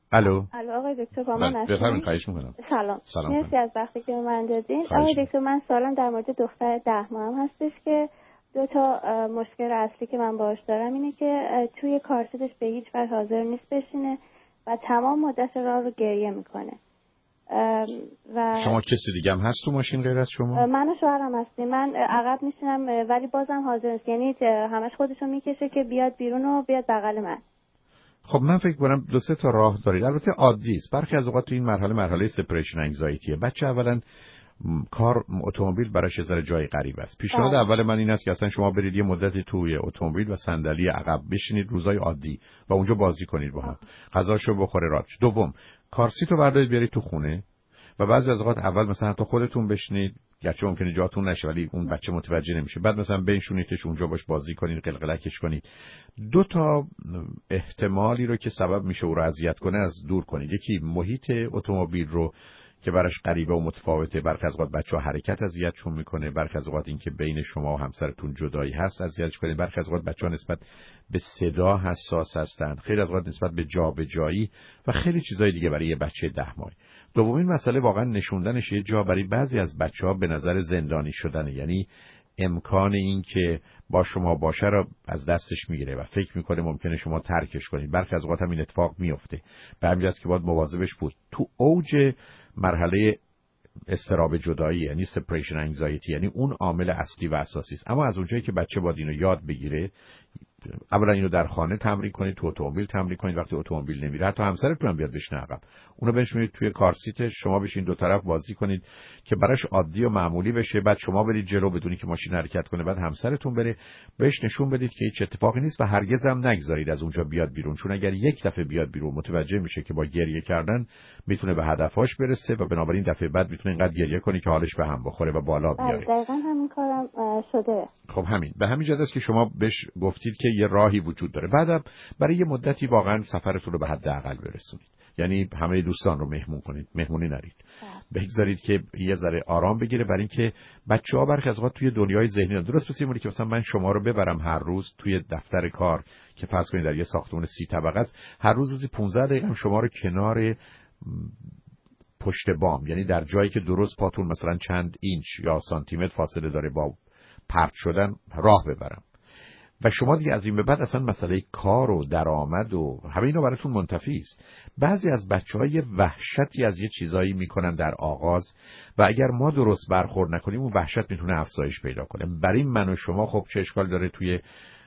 الو آقای دکتر با من هستین؟ بفرمایید. خواهش می‌کنم. سلام. مرسی از وقتی که من دادین. آقای دکتر من سوالم در مورد دختر 10 ماهم هستش که دو تا مشکل اصلی که من باهاش دارم اینه که توی کارسیدش به هیچ وجه حاضر نیست بشینه و تمام مدت راه رو گریه میکنه. و شما کسی دیگه هم هست تو ماشین غیر از شما؟ من و شوهرم هستیم. من عقب میشینم ولی بازم حاضر نیست، یعنی همش خودشو میکشه که بیاد بیرون و بیاد بغل من. خب من فکر کنم دو سه تا راه دارید. البته عادی است. برخی از اوقات تو این مرحله سپریشن انگزایتیه. بچه اولا کار اتومبیل براش یه ذره جای غریب است. پیشنهاد اول من این است که اصلا شما برید یه مدتی توی اتومبیل و صندلی عقب بشینید روزای عادی و اونجا بازی کنید با هم. غذاشو بخوره راحت. دوم، کارسیتو بردارید بیارید تو خونه و بعضی از اوقات اول مثلا حتی خودتون بشینید، گرچه ممکنه جاتون نشه ولی اون بچه متوجه نمیشه. بعد مثلا بنشونیدش اونجا باش بازی کنید، قلقلکش کنید. دو تا احتمالی رو که سبب میشه او رو اذیت کنه از دور کنید. یکی محیط اتومبیل رو که براش غریبه و متفاوته، برخی از اوقات بچه‌ها حرکت اذیتشون میکنه، برخی از اوقات این که بین شما و همسرتون جدایی هست اذیتش کنه، برخی از اوقات بچه‌ها نسبت به صدا حساس هستن، خیلی از اوقات نسبت به جابجایی و خیلی چیزای دیگه برای یه بچه 10 ماهه. دومین مسئله واقعا نشوندنش یه جا برای بعضی از بچه‌ها به نظر زندانی شدنه، یعنی امکان این که با شما باشه رو از دستش میگیره و فکر میکنه ممکنه شما ترکش کنید. برخی از اوقات هم این اتفاق میفته. به همین جاست که باید مواظبش بود. تو اوج مرحله اضطراب جدایی یعنی سپریشن انگزایتی، یعنی اون عامل اصلی و اساسی است. اما از اونجایی که بچه باید اینو یاد بگیره، اولا اینو در خانه تمرین کنید، تو اتومبیل تمرین کنید، وقتی اتومبیل نمیره حتی همسرتون هم بیاد بشینه عقب، اونو بنشونید توی کار سیت، شما بشین دو طرف بازی کنید که براش عادی و معمولی بشه. بعد شما برید جلو بدونی که ماشین حرکت کنه، بعد همسرتون بره، بهش نشون بدید که هیچ اتفاقی نیست و هرگز هم نگذارید از اونجا بیاد بیرون، چون اگر یک دفعه بیاد بیرون متوجه میشه که با گریه کردن میتونه به هدفش برسه و بنابراین دفعه بعد میتونه اینقدر گریه کنه که حالش به هم بخوره و بالا بیاره. دقیقاً همین کارم شده. خب همین به همین جهت است که شما بهش گفتید که یه راهی وجود داره. بعدم برای یه مدتی واقعا سفرتون رو به حداقل برسونید، یعنی همه دوستان رو مهمون کنید، مهمونی نرید، بگذارید که یه ذره آرام بگیره، برای اینکه بچه‌ها برخی از اوقات توی دنیای ذهنی درست مثل اینه که مثلا من شما رو ببرم هر روز توی دفتر کار که فرض کنید در یه ساختمان 30 طبقه است، هر روزی 15 دقیقه شما رو کنار پشت بام، یعنی در جایی که درست پاتون مثلا چند اینچ یا سانتی متر فاصله داره با پرت شدن راه ببرم و شما دیگه از این به بعد اصلا مسئله کار و درآمد و همه اینا براتون منتفی است. بعضی از بچه‌ها یه وحشتی از یه چیزایی میکنن در آغاز و اگر ما درست برخورد نکنیم اون وحشت میتونه افزایش پیدا کنه. برای من و شما خب چه اشکال داره توی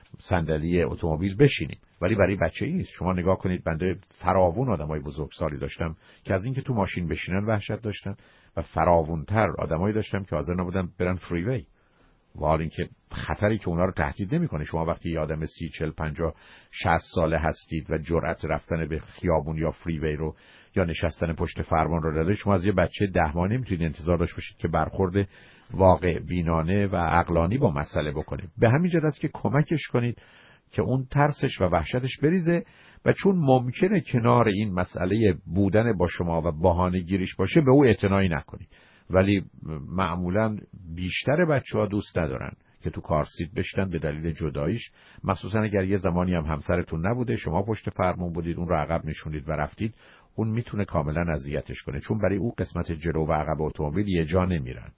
صندلی اتومبیل بشینیم، ولی برای بچه‌ای نیست. شما نگاه کنید، بنده فراوون آدمای بزرگسالی داشتم که از اینکه تو ماشین بشینن وحشت داشتن و فراوونتر آدمایی داشتم که حاضر نبودن برن فریوی، و حال اینکه خطری که اونا رو تهدید نمیکنه. شما وقتی یه آدم 30 40 50 60 ساله هستید و جرأت رفتن به خیابون یا فریوی رو یا نشستن پشت فرمان رو داره، شما از یه بچه 10 ماهه نمیتونید انتظار داشته باشید که برخورد واقع بینانه و عقلانی با مسئله بکنه. به همین جهت است که کمکش کنید که اون ترسش و وحشتش بریزه و چون ممکنه کنار این مسئله بودن با شما و بهانه گیریش باشه به او اعتنایی نکنید. ولی معمولا بیشتر بچه‌ها دوست ندارن که تو کار سیت بشتن به دلیل جداییش، مخصوصا اگر یه زمانی هم همسرتون نبوده، شما پشت فرمون بودید، اون رو عقب نشونید و رفتید، اون میتونه کاملا اذیتش کنه، چون برای او قسمت جلو و عقب اتومبیل یه جا نمیرن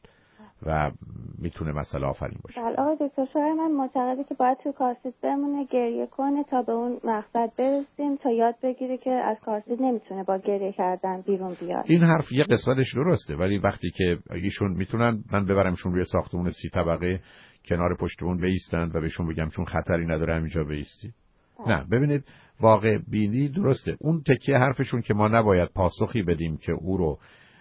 و میتونه مسئله آفرین باشه. بله آقای دکتر، شوهر من معتقده که باید تو کارسیت بمونه گریه کنه تا به اون مقصد برسیم، تا یاد بگیره که از کارسیت نمیتونه با گریه کردن بیرون بیاد. این حرف یه قسمتش درسته، ولی وقتی که ایشون میتونن من ببرمشون روی ساختمون 30 طبقه کنار پشتمون بایستن و بهشون بگم چون خطری نداره همینجا بایستی. نه ببینید، واقع بینی درسته. اون تکیه حرفشون که ما نباید پاسخی بدیم که او رو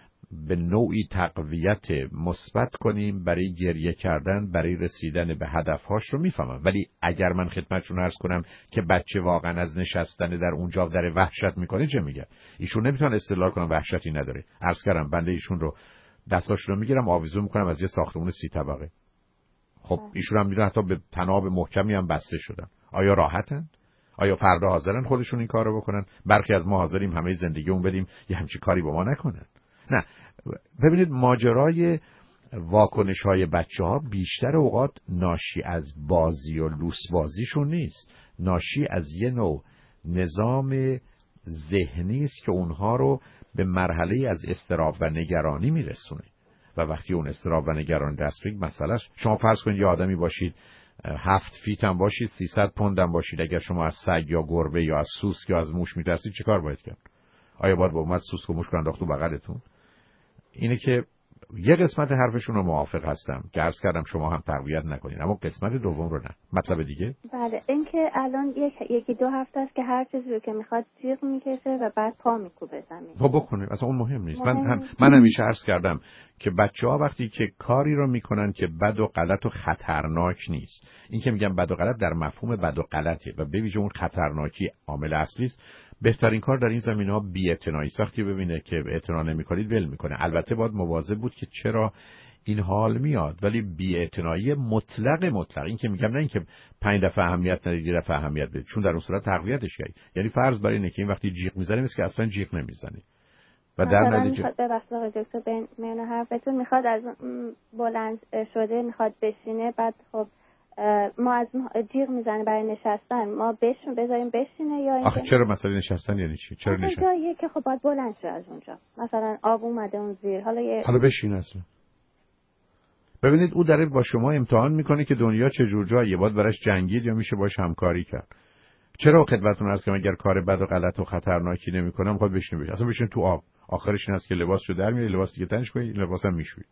به نوعی تقویت مثبت کنیم برای گریه کردن، برای رسیدن به هدفهاش رو میفهمم، ولی اگر من خدمتشون عرض کنم که بچه واقعا از نشستن در اونجا در وحشت میکنه، چه میگه؟ ایشون نمیتونن استدلال کنن وحشتی نداره. عرض کردم بنده ایشون رو دستاشون رو میگیرم آویزون میکنم از یه ساختمان 30 طبقه. خب ایشون هم میدونن حتی به تناب محکمی هم بسته شدن. آیا راحتن؟ آیا فردا حاضرن خودشون این کارو بکنن؟ برخی از ما حاضریم همه زندگیمون بدیم یه همچین کاری با ما نکنن. نه، ببینید ماجرای واکنش‌های بچه‌ها بیشتر اوقات ناشی از بازی و لوس بازیشون نیست، ناشی از یه نوع نظام ذهنی است که اونها رو به مرحله از اضطراب و نگرانی میرسونه و وقتی اون اضطراب و نگرانی دست بگیره مسئله است. شما فرض کنید یه آدمی باشید 7 فیت هم باشید 300 پوند هم باشید، اگر شما از سگ یا گربه یا از سوسک یا از موش میترسید چه کار باید کرد؟ آیا باید با اومد سوسک و موش رو انداخت تو بغلتون؟ اینه که یه قسمت حرفشون رو موافق هستم که عرض کردم شما هم تقویت نکنین، اما قسمت دوم رو نه. مطلب دیگه؟ بله، اینکه الان یکی دو هفته است که هر چیزی رو که میخواد جیغ میکشه و بعد پا میکوبه زمین. خب بکنیم، اصلا اون مهم نیست. من همیشه عرض کردم که بچه‌ها وقتی که کاری رو میکنن که بد و غلط و خطرناک نیست، این که میگم بد و غلط در مفهوم بد و غلطه و به ویژه اون خطرناکی عامل اصلی است، بهترین کار در این زمینه‌ها بی‌اعتنایی است. وقتی ببینه که اعتنا نمی‌کنید ول میکنه. البته باید مواظب بود که چرا این حال میاد، ولی بی‌اعتنایی مطلق. این که میگم نه اینکه 5 دفعه اهمیت ندید یه دفعه اهمیت بدید، چون در اون صورت تقویتش کردید. یعنی فرض بر اینه که این وقتی جیغ میزنه مثل که اصلا جیغ نمیزنه و در نتیجه به واسطه آقای دکتر میون حرفتون میخواد از بلند شده میخواد بشینه، بعد خب ما از جیغ میزنه برای نشستن، ما بذاریم بشینه یا آخه چرا مثلا نشستن یعنی چی؟ چرا نشستن؟ جاییه که خب باید بلند شه از اونجا، مثلا آب اومده اون زیر، حالا بشین اصلا. ببینید او داره با شما امتحان میکنه که دنیا چه جور جاییه، باید براش جنگید یا میشه باش همکاری کرد. چرا خدمتتون عرض کنم اگر کار بد و غلط و خطرناکی نمیکنم خود بشین اصلا بشین تو آب، آخرش این است که لباسشو در میاری، لباس دیگه تنش کنی، لباسم میشوی.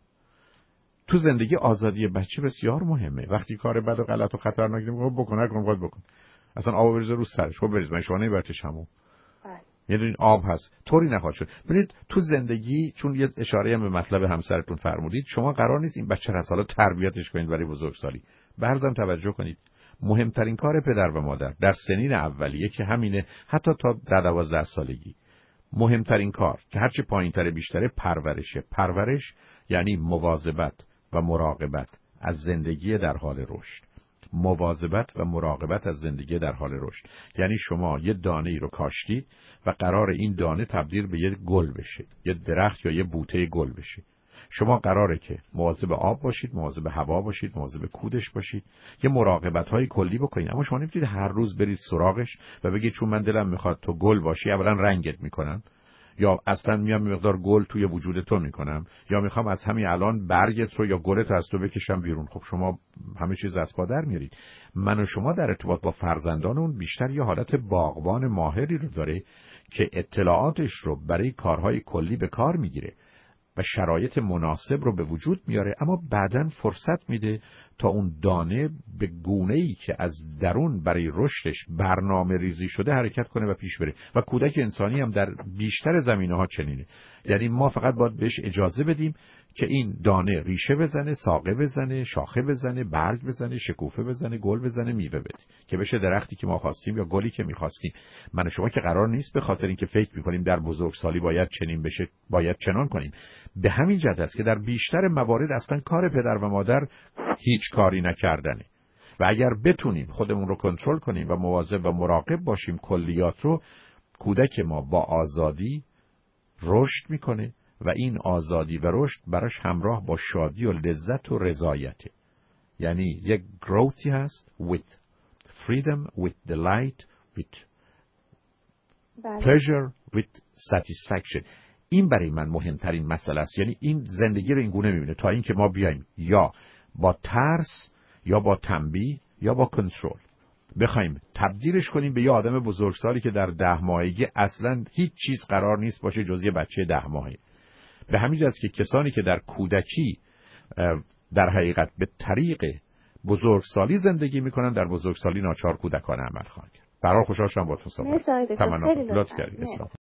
تو زندگی آزادی بچه بسیار مهمه. وقتی کار بد و غلط و خطرناک نمیکنه بکن اصلا آب بریزه رو سرش، خب بریز، من شما نمیبرتش همون یعنی این آب هست طوری نخواهد شد. ببینید تو زندگی، چون یه اشاره هم به مطلب همسرتون فرمودید، شما قرار نیست این بچه رو حالا تربیتش کنید برای بزرگسالی. برزم توجه کنید، مهمترین کار پدر و مادر در سنین اولیه که همینه، حتی تا 12 سالگی، مهمترین کار که هرچی پایین‌تر بیشتره پرورشه. پرورش یعنی مواظبت و مراقبت از زندگی در حال رشد. مواظبت و مراقبت از زندگی در حال رشد یعنی شما یه دانه‌ای رو کاشتید و قرار این دانه تبدیل به یه گل بشه، یه درخت یا یه بوته گل بشه. شما قراره که مواظب آب باشید، مواظب هوا باشید، مواظب کودش باشید، یه مراقبت‌های کلی بکنید. اما شما نمی‌تونید هر روز برید سراغش و بگید چون من دلم می‌خواد تو گل باشی، اولا رنگت می‌کنم، یا اصلا میام مقدار گل توی وجود تو میکنم، یا میخوام از همین الان برگت رو یا گلت از تو بکشم بیرون. خب شما همه چیز از پا در میارید. من و شما در ارتباط با فرزندانمون بیشتر یه حالت باغبان ماهری رو داره که اطلاعاتش رو برای کارهای کلی به کار میگیره و شرایط مناسب رو به وجود میاره، اما بعداً فرصت میده تا اون دانه به گونه‌ای که از درون برای رشدش برنامه ریزی شده حرکت کنه و پیش بره. و کودک انسانی هم در بیشتر زمینه‌ها چنینه. یعنی ما فقط باید بهش اجازه بدیم که این دانه ریشه بزنه، ساقه بزنه، شاخه بزنه، برگ بزنه، شکوفه بزنه، گل بزنه، میوه بده که بشه درختی که ما خواستیم یا گلی که می‌خواستیم. من و شما که قرار نیست به خاطر اینکه فکر می‌کنیم در بزرگسالی باید چنین بشه باید چنان کنیم. به همین جهت است که در بیشتر موارد اصلا کار پدر و مادر هیچ کاری نکردنه و اگر بتونیم خودمون رو کنترل کنیم و مواظب و مراقب باشیم کلیات رو، کودک ما با آزادی رشد میکنه و این آزادی و رشد براش همراه با شادی و لذت و رضایته. یعنی یک گروثی هست with freedom, with delight, with pleasure, with satisfaction. این برای من مهمترین مسئله است. یعنی این زندگی رو این گونه میبینه تا اینکه ما بیایم یا با ترس یا با تنبیه یا با کنترل بخوایم تبدیلش کنیم به یه آدم بزرگسالی که در 10 ماهگی اصلا هیچ چیز قرار نیست باشه جز یه بچه 10 ماهه. به همین جهت که کسانی که در کودکی در حقیقت به طریق بزرگسالی زندگی میکنن، در بزرگسالی ناچار کودکانه عمل خواهند کرد. برای خوشحال شدم باهاتون صحبت کردم. تمنا لطف کردید.